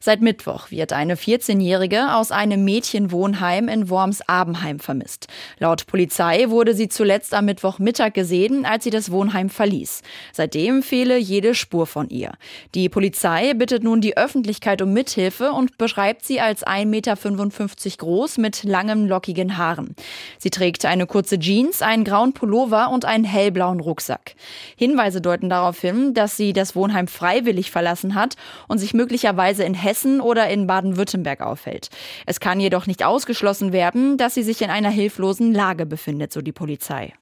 Seit Mittwoch wird eine 14-Jährige aus einem Mädchenwohnheim in Worms-Abenheim vermisst. Laut Polizei wurde sie zuletzt am Mittwochmittag gesehen, als sie das Wohnheim verließ. Seitdem fehle jede Spur von ihr. Die Polizei bittet nun die Öffentlichkeit um Mithilfe und beschreibt sie als 1,55 Meter groß mit langen, lockigen Haaren. Sie trägt eine kurze Jeans, einen grauen Pullover und einen hellblauen Rucksack. Hinweise deuten darauf hin, dass sie das Wohnheim freiwillig verlassen hat und sich möglicherweise in Hessen oder in Baden-Württemberg aufhält. Es kann jedoch nicht ausgeschlossen werden, dass sie sich in einer hilflosen Lage befindet, so die Polizei.